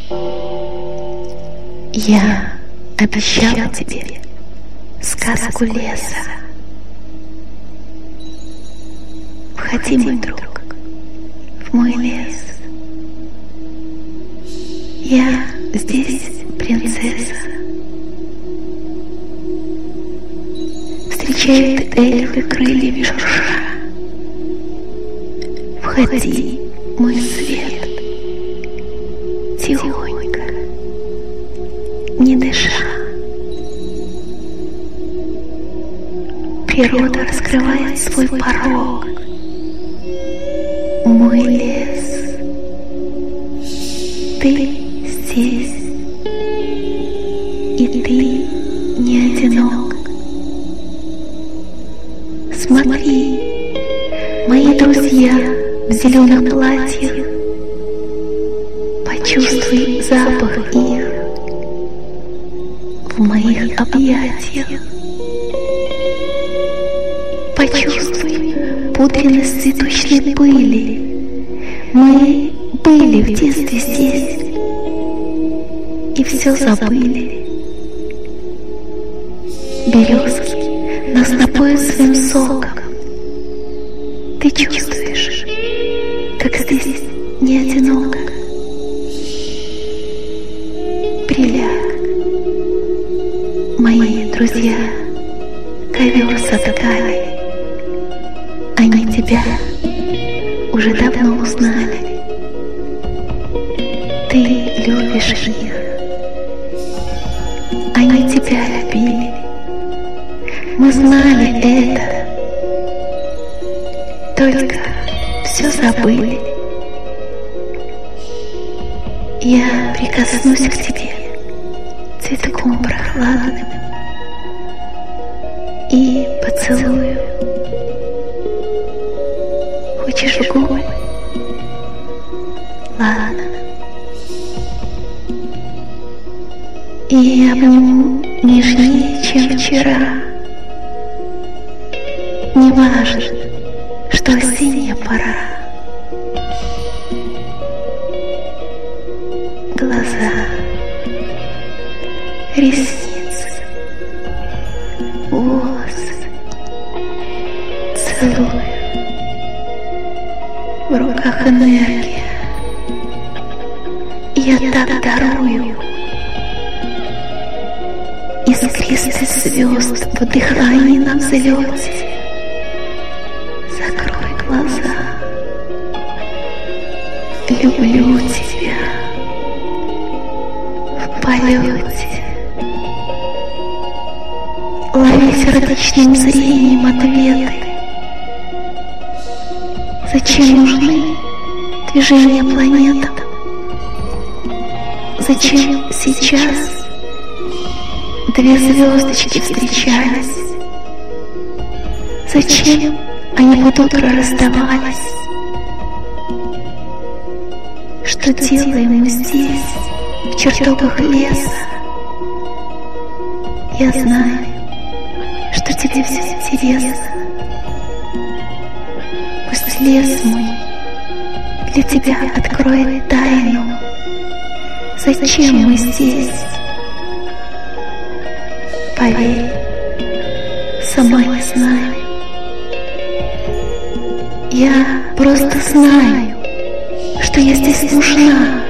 Я обещала тебе сказку леса. Входи, мой друг, в мой лес. Я здесь принцесса. Встречают эльфы крыльями шурша. Входи, мой свет, тихонько, не дыша. Природа раскрывает свой порог. Мой лес, ты здесь, и ты не одинок. Смотри, мои друзья в зеленых платьях, почувствуй запах их в моих объятиях. Почувствуй пудренность цветочной пыли. Мы были в детстве здесь и все забыли. Березки нас напоят своим соком. Ты чувствуешь, как здесь не одиноко. Приляг, мои друзья, ковер соткали. Они тебя уже давно узнали. Ты любишь их. Они тебя любили. Мы знали это. Только все забыли. Я прикоснусь к тебе цветком прохладным и поцелую. Хочешь в губы? Ладно. И обниму нежнее, чем вчера. Не важно, что осенняя пора. Глаза, ресницы, волосы целую. В руках энергия. Я так дарую. Искристый звезд в дыхании на взлете. Закрой глаза. Люблю тебя в полете. Лови сердечным зрением ответы. Зачем нужны движения планет? Зачем сейчас две звездочки встречались? Зачем они под утро расставались? Что делаем мы здесь, в чертогах леса? Я знаю, что тебе все интересно. Пусть лес мой для тебя откроет тайну. Зачем мы здесь? Поверь, сама не знаю. Я просто знаю, что я здесь нужна.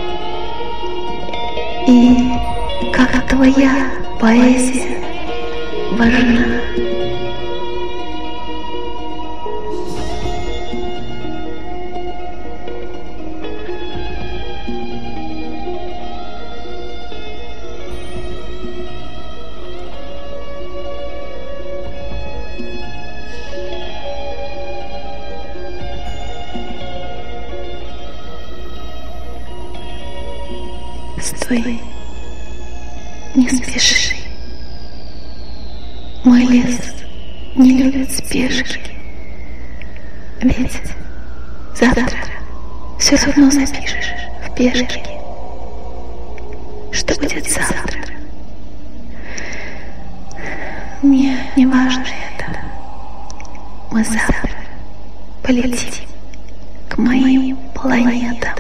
И как твоя поэзия важна. Стой, не спеши. Мой лес не любит спешки. Ведь завтра все равно запишешь в пешке. Что будет завтра? Мне не важно это. Мы завтра полетим к моим планетам.